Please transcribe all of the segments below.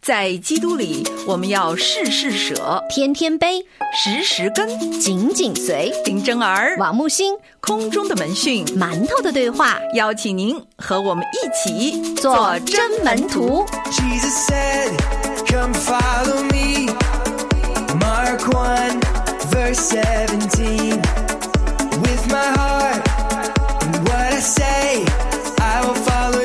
在基督里，我们要事事舍， 天天悲， 时时跟， 紧紧随。 林真儿、 王木星， 空中的门讯， 馒头的对话， 邀请您和我们一起做真门徒。 Jesus said, come follow me. Mark 1, verse 17. With my heart and what I say, I will follow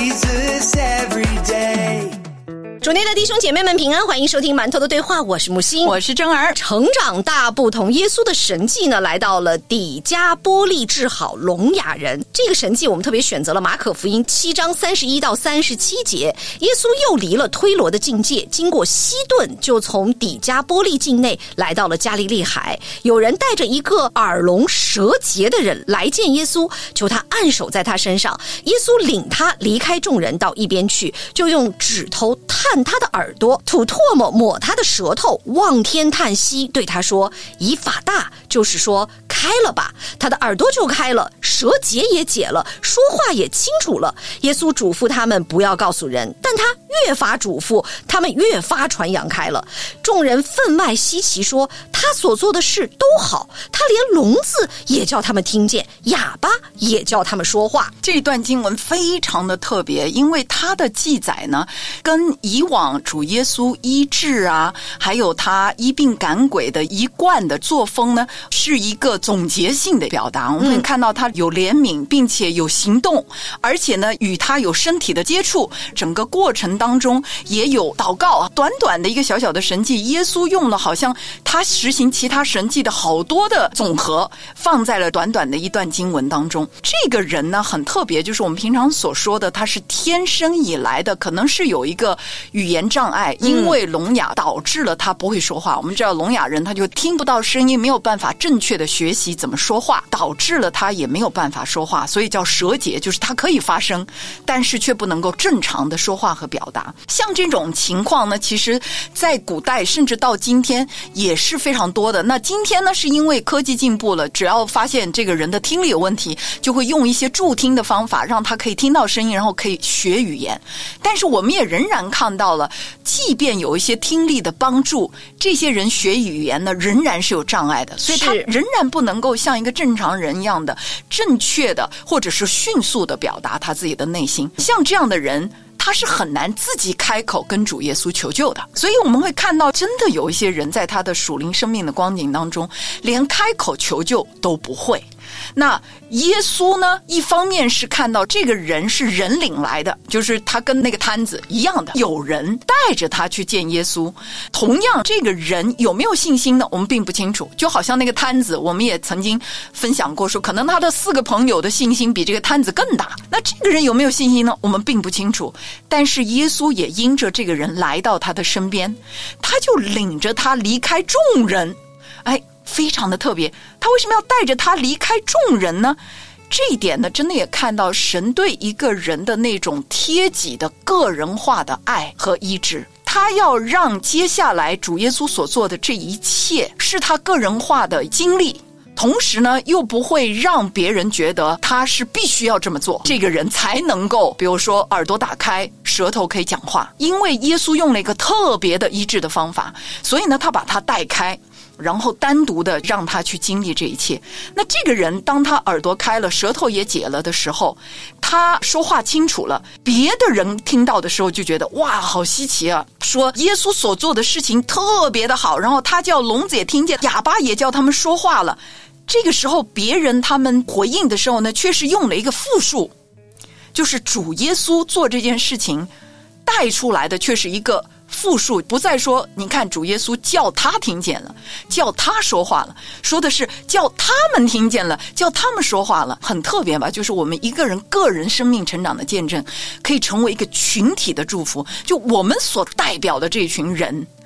Jesus every day. 主内的弟兄姐妹们平安，欢迎收听馒头的对话，我是木星， 我是真儿。 成长大不同，耶稣的神迹呢，来到了底加波利治好聋哑人。这个神迹我们特别选择了马可福音7章31到37节。耶稣又离了推罗的境界，经过西顿，就从底加波利境内来到了加利利海。有人带着一个耳聋舌结的人来见耶稣，求他按手在他身上。耶稣领他离开众人到一边去，就用指头探他的耳朵，吐唾沫抹他的舌头，望天叹息，对他说：以法大，就是说开了吧。他的耳朵就开了，舌结也解了，说话也清楚了。耶稣嘱咐他们不要告诉人，但他越发嘱咐，他们越发传扬开了。众人分外稀奇，说他所做的事都好，他连聋子也叫他们听见，哑巴也叫他们说话。 这一段经文非常的特别，因为它的记载呢，跟以往主耶稣医治啊，还有他医病赶鬼的一贯的作风呢，是一个总结性的表达。我们会看到他有怜悯，并且有行动，而且呢，与他有身体的接触，整个过程当中也有祷告。短短的一个小小的神迹，耶稣用了好像他实行其他神迹的好多的总和，放在了短短的一段经文当中。这个人呢很特别，就是我们平常所说的他是天生以来的，可能是有一个语言障碍，因为聋哑导致了他不会说话。我们知道聋哑人他就听不到声音，没有办法正确的学习怎么说话，导致了他也没有办法说话，所以叫舌结，就是他可以发声，但是却不能够正常的说话和表达。像这种情况呢，其实在古代甚至到今天也是非常多的。那今天呢，是因为科技进步了，只要发现这个人的听力有问题，就会用一些助听的方法，让他可以听到声音，然后可以学语言。但是我们也仍然看到了，即便有一些听力的帮助，这些人学语言呢仍然是有障碍的，所以他仍然不能够像一个正常人一样的正确的或者是迅速的表达他自己的内心。像这样的人，他是很难自己开口跟主耶稣求救的。所以我们会看到，真的有一些人在他的属灵生命的光景当中，连开口求救都不会。那耶稣呢，一方面是看到这个人是人领来的，就是他跟那个摊子一样的，有人带着他去见耶稣。同样这个人有没有信心呢，我们并不清楚。就好像那个摊子，我们也曾经分享过，说可能他的4个朋友的信心比这个摊子更大。那这个人有没有信心呢，我们并不清楚。但是耶稣也因着这个人来到他的身边，他就领着他离开众人。非常的特别，他为什么要带着他离开众人呢？这一点呢，真的也看到神对一个人的那种贴己的个人化的爱和医治。他要让接下来主耶稣所做的这一切是他个人化的经历，同时呢又不会让别人觉得他是必须要这么做，这个人才能够比如说耳朵打开，舌头可以讲话。因为耶稣用了一个特别的医治的方法，所以呢他把他带开，然后单独的让他去经历这一切。那这个人当他耳朵开了，舌头也解了的时候，他说话清楚了，别的人听到的时候就觉得哇好稀奇啊，说耶稣所做的事情特别的好，然后他叫聋子也听见，哑巴也叫他们说话了。这个时候别人他们回应的时候呢，却是用了一个复数，就是主耶稣做这件事情带出来的却是一个复数，不再说你看主耶稣叫他听见了，叫他说话了，说的是叫他们听见了，叫他们说话了。很特别吧，就是我们一个人个人生命成长的见证可以成为一个群体的祝福。就我们所代表的这群人，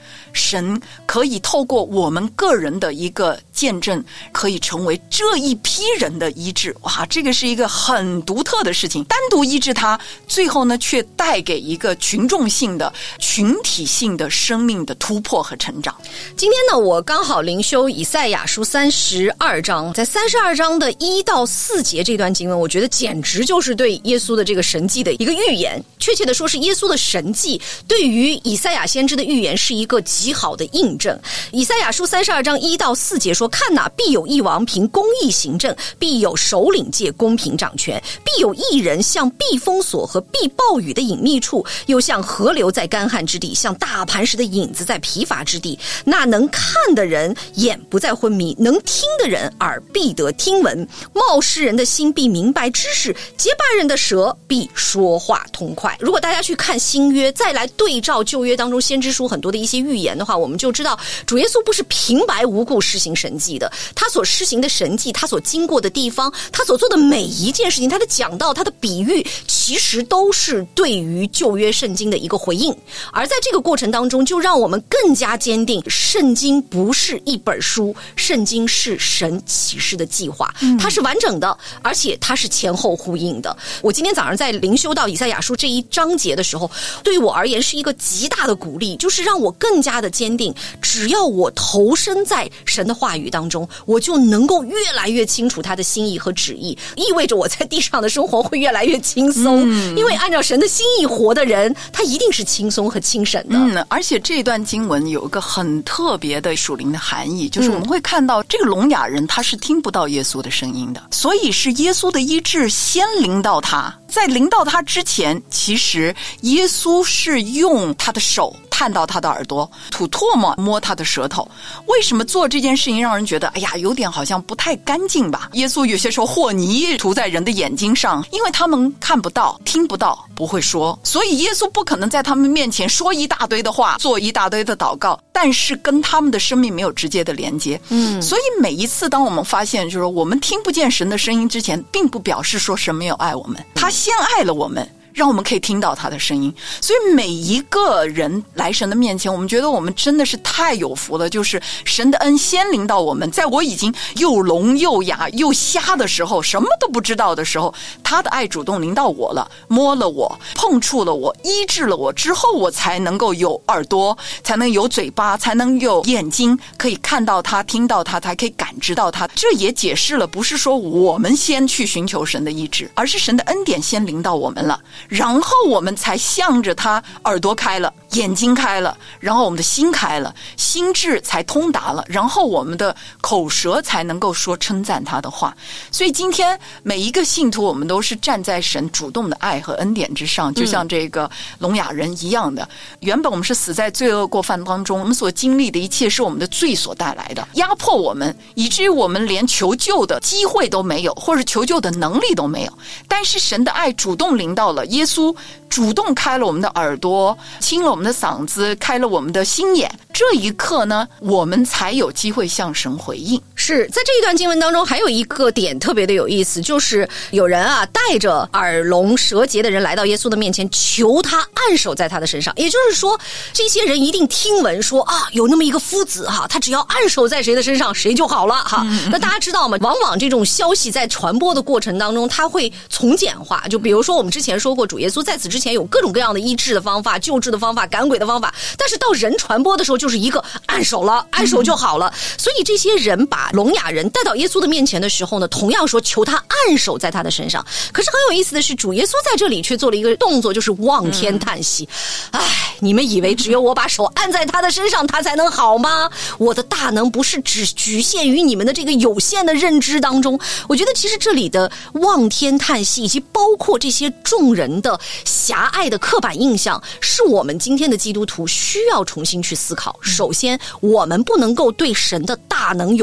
神可以透过我们个人的一个见证，可以成为这一批人的医治。哇，这个是一个很独特的事情，单独医治他，最后呢却带给一个群众性的群体性的生命的突破和成长。 今天呢，我刚好灵修以赛亚书32章，在32章的1到4节这段经文，我觉得简直就是对耶稣的这个神迹的一个预言。确切的说，是耶稣的神迹对于以赛亚先知的预言是一个极好的印证。以赛亚书32章1到4节说：看哪，必有一王凭公义行政，必有首领借公平掌权，必有一人像避风所和避暴雨的隐秘处，又像河流在干旱之地，像大磐石的影子在疲乏之地。那能看的人眼不再昏迷，能听的人耳必得听闻。冒失人的心必明白知识，结巴人的舌必说话通快。如果大家去看新约，再来对照旧约当中先知书很多的一些预言的话，我们就知道主耶稣不是平白无故施行神迹的，他所施行的神迹，他所经过的地方，他所做的每一件事情，他的讲道，他的比喻，其实都是对于旧约圣经的一个回应。而在这个过程当中，就让我们更加坚定，圣经不是一本书，圣经是神启示的计划，它是完整的，而且它是前后呼应的。我今天早上在灵修到以赛亚书这一章节的时候，对于我而言是一个极大的鼓励，就是让我更加的坚定，只要我投身在神的话语当中，我就能够越来越清楚他的心意和旨意，意味着我在地上的生活会越来越轻松，因为按照神的心意活的人，他一定是轻松和轻省的。 而且这段经文有一个很特别的属灵的含义，就是我们会看到这个聋哑人他是听不到耶稣的声音的，所以是耶稣的医治先临到他，在临到他之前，其实耶稣是用他的手探到他的耳朵，吐唾沫摸他的舌头。为什么做这件事情让人觉得哎呀有点好像不太干净吧？耶稣有些时候和泥涂在人的眼睛上，因为他们看不到听不到不会说，所以耶稣不可能在他们面前说一大堆的话，做一大堆的祷告，但是跟他们的生命没有直接的连接。所以每一次当我们发现就是说我们听不见神的声音之前，并不表示说神没有爱我们，他先爱了我们，让我们可以听到他的声音。所以每一个人来神的面前，我们觉得我们真的是太有福了，就是神的恩先临到我们，在我已经又聋又哑又瞎的时候，什么都不知道的时候，他的爱主动临到我了，摸了我，碰触了我，医治了我之后，我才能够有耳朵，才能有嘴巴，才能有眼睛，可以看到他听到他，才可以感知到他。这也解释了不是说我们先去寻求神的医治，而是神的恩典先临到我们了，然后我们才向着他耳朵开了，眼睛开了，然后我们的心开了，心智才通达了，然后我们的口舌才能够说称赞他的话。所以今天每一个信徒，我们都是站在神主动的爱和恩典之上，就像这个聋哑人一样的。原本我们是死在罪恶过犯当中，我们所经历的一切是我们的罪所带来的，压迫我们，以至于我们连求救的机会都没有，或者求救的能力都没有。但是神的爱主动临到了，耶稣主动开了我们的耳朵，清了我们的嗓子，开了我们的心眼，这一刻呢，我们才有机会向神回应。 是在这一段经文当中，还有一个点特别的有意思，就是有人带着耳聋舌结的人来到耶稣的面前，求他按手在他的身上。也就是说，这些人一定听闻说有那么一个夫子他只要按手在谁的身上，谁就好了那大家知道吗？往往这种消息在传播的过程当中，它会从简化。就比如说我们之前说过，主耶稣在此之前有各种各样的医治的方法、救治的方法、赶鬼的方法，但是到人传播的时候，就是一个按手了，按手就好了。所以这些人把聋哑人带到耶稣的面前的时候呢，同样说求他按手在他的身上。可是很有意思的是，主耶稣在这里却做了一个动作，就是望天叹息。你们以为只有我把手按在他的身上，他才能好吗？我的大能不是只局限于你们的这个有限的认知当中。我觉得其实这里的望天叹息，以及包括这些众人的狭隘的刻板印象，是我们今天的基督徒需要重新去思考。首先，我们不能够对神的大能有局限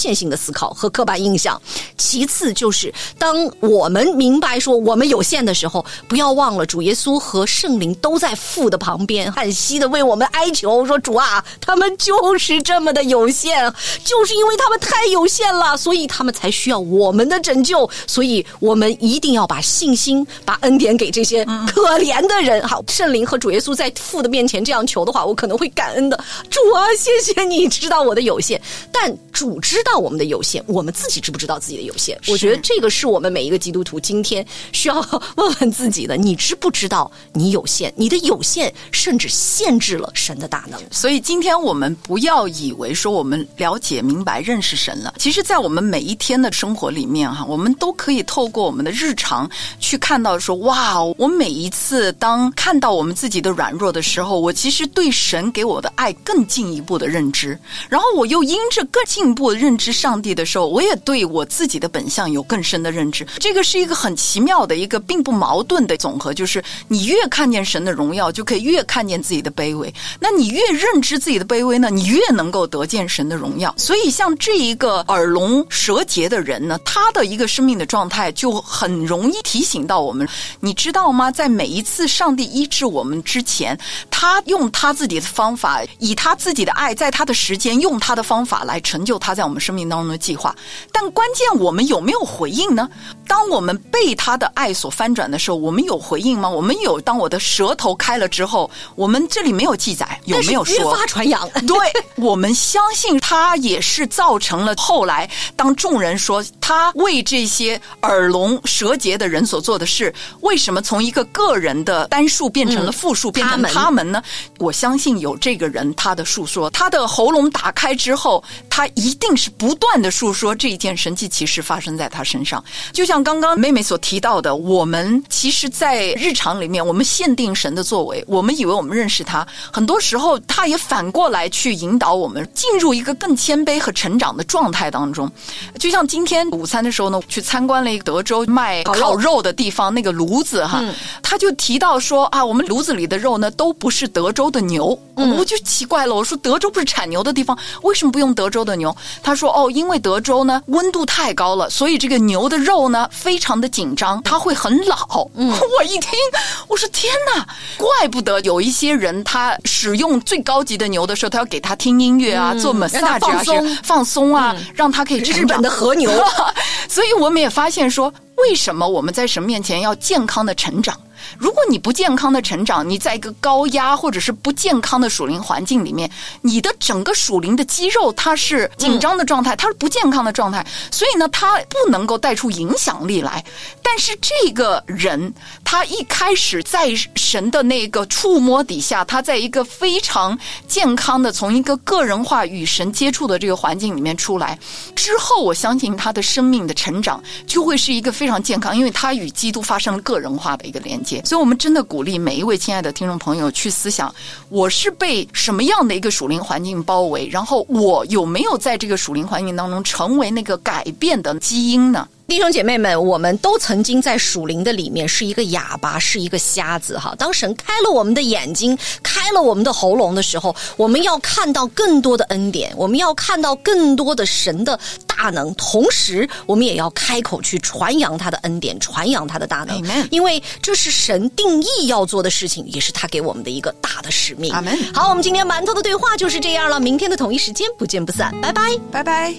限性的思考和刻板印象。其次就是当我们明白说我们有限的时候，不要忘了主耶稣和圣灵都在父的旁边，叹息的为我们哀求说，主啊，他们就是这么的有限，就是因为他们太有限了，所以他们才需要我们的拯救，所以我们一定要把信心把恩典给这些可怜的人。好，圣灵和主耶稣在父的面前这样求的话，我可能会感恩的，主啊，谢谢你知道我的有限。但主知道我们的有限，我们自己知不知道自己的有限？我觉得这个是我们每一个基督徒今天需要问问自己的，你知不知道你有限？你的有限甚至限制了神的大能。 所以今天我们不要以为说我们了解明白认识神了，其实在我们每一天的生活里面我们都可以透过我们的日常去看到说，哇，我每一次当看到我们自己的软弱的时候，我其实对神给我的爱更进一步的认知，然后我又因着更进一步的认知上帝的时候，我也对我自己的本相有更深的认知。这个是一个很奇妙的一个并不矛盾的总和，就是你越看见神的荣耀，就可以越看见自己的卑微，那你越认知自己的卑微呢，你越能够得见神的荣耀。所以像这一个耳聋舌结的人呢，他的一个生命的状态就很容易提醒到我们，你知道吗，在每一次上帝医治我们之前，他用他自己的方法，以他自己的爱，在他的时间，用他的方法来成就他在我们生命当中的计划。但关键我们有没有回应呢？当我们被他的爱所翻转的时候，我们有回应吗？我们有，当我的舌头开了之后，我们这里没有记载，有没有说越发传扬？ 对，我们相信他也是造成了后来当众人说他为这些耳聋舌结的人所做的事，为什么从一个个人的单数变成了复数，变成他们呢？我相信有这个人他的述说，他的喉咙打开之后，他一定是不断的述说这一件神迹奇事发生在他身上。就像刚刚妹妹所提到的，我们其实在日常里面，我们限定神的作为，我们以为我们认识他，很多时候他也反过来去引导我们进入一个更谦卑和成长的状态当中。就像今天午餐的时候呢，去参观了一个德州卖烤肉的地方，那个炉子他就提到说啊，我们炉子里的肉呢都不是德州的牛。我就奇怪了，我说德州不是产牛的地方，为什么不用德州的牛？他说哦，因为德州呢温度太高了，所以这个牛的肉呢非常的紧张，它会很老。我一听我说天哪，怪不得有一些人他使用最高级的牛的时候，他要给他听音乐啊，做 massage 啊，放松啊，让他可以成长。 日本的和牛所以我们也发现说，为什么我们在神面前要健康的成长？如果你不健康的成长，你在一个高压或者是不健康的属灵环境里面，你的整个属灵的肌肉它是紧张的状态，它是不健康的状态，所以呢它不能够带出影响力来。但是这个人他一开始在神的那个触摸底下，他在一个非常健康的从一个个人化与神接触的这个环境里面出来之后，我相信他的生命的成长就会是一个非常健康，因为他与基督发生了个人化的一个连接。所以我们真的鼓励每一位亲爱的听众朋友去思想，我是被什么样的一个属灵环境包围，然后我有没有在这个属灵环境当中成为那个改变的基因呢？ 弟兄姐妹们，我们都曾经在属灵的里面是一个哑巴，是一个瞎子哈。当神开了我们的眼睛，开了我们的喉咙的时候，我们要看到更多的恩典，我们要看到更多的神的大能，同时我们也要开口去传扬他的恩典，传扬他的大能。因为这是神定义要做的事情，也是他给我们的一个大的使命。好，我们今天馒头的对话就是这样了，明天的同一时间不见不散，拜拜， 拜拜。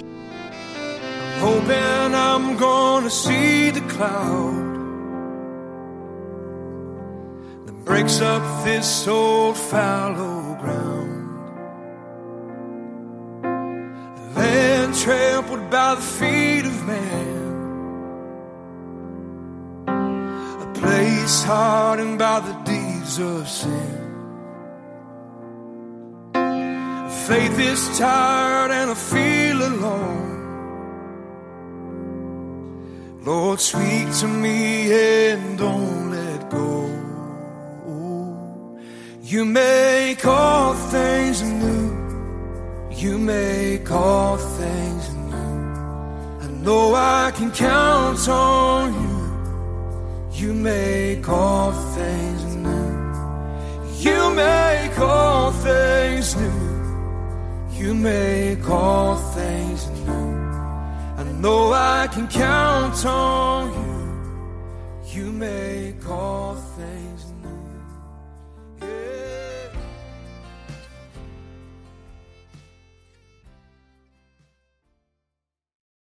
Hoping I'm gonna see the cloud that breaks up this old fallow ground, the land trampled by the feet of man, a place hardened by the deeds of sin. Faith is tired and I feel alone. Lord, speak to me and don't let go. You make all things new. You make all things new. I know I can count on you. You make all things new. You make all things new. You make all things new. know I can count on you. You make all things new.